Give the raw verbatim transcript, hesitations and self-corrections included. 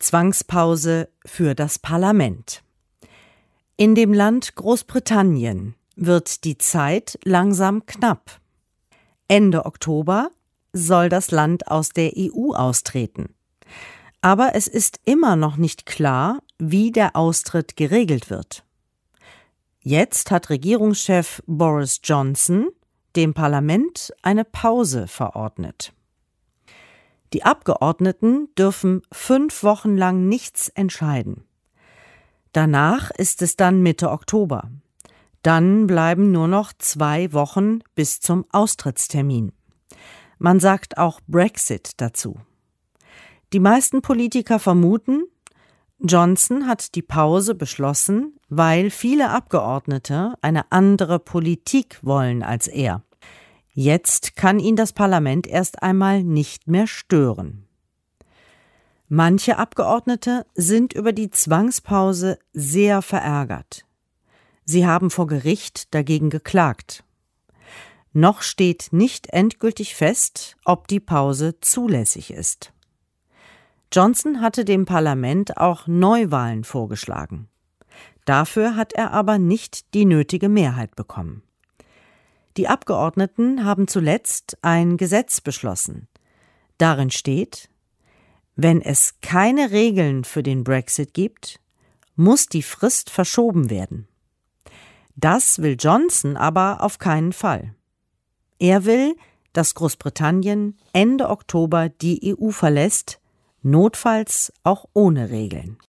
Zwangspause für das Parlament. In dem Land Großbritannien wird die Zeit langsam knapp. Ende Oktober soll das Land aus der E U austreten. Aber es ist immer noch nicht klar, wie der Austritt geregelt wird. Jetzt hat Regierungschef Boris Johnson dem Parlament eine Pause verordnet. Die Abgeordneten dürfen fünf Wochen lang nichts entscheiden. Danach ist es dann Mitte Oktober. Dann bleiben nur noch zwei Wochen bis zum Austrittstermin. Man sagt auch Brexit dazu. Die meisten Politiker vermuten, Johnson hat die Pause beschlossen, weil viele Abgeordnete eine andere Politik wollen als er. Jetzt kann ihn das Parlament erst einmal nicht mehr stören. Manche Abgeordnete sind über die Zwangspause sehr verärgert. Sie haben vor Gericht dagegen geklagt. Noch steht nicht endgültig fest, ob die Pause zulässig ist. Johnson hatte dem Parlament auch Neuwahlen vorgeschlagen. Dafür hat er aber nicht die nötige Mehrheit bekommen. Die Abgeordneten haben zuletzt ein Gesetz beschlossen. Darin steht: Wenn es keine Regeln für den Brexit gibt, muss die Frist verschoben werden. Das will Johnson aber auf keinen Fall. Er will, dass Großbritannien Ende Oktober die E U verlässt, notfalls auch ohne Regeln.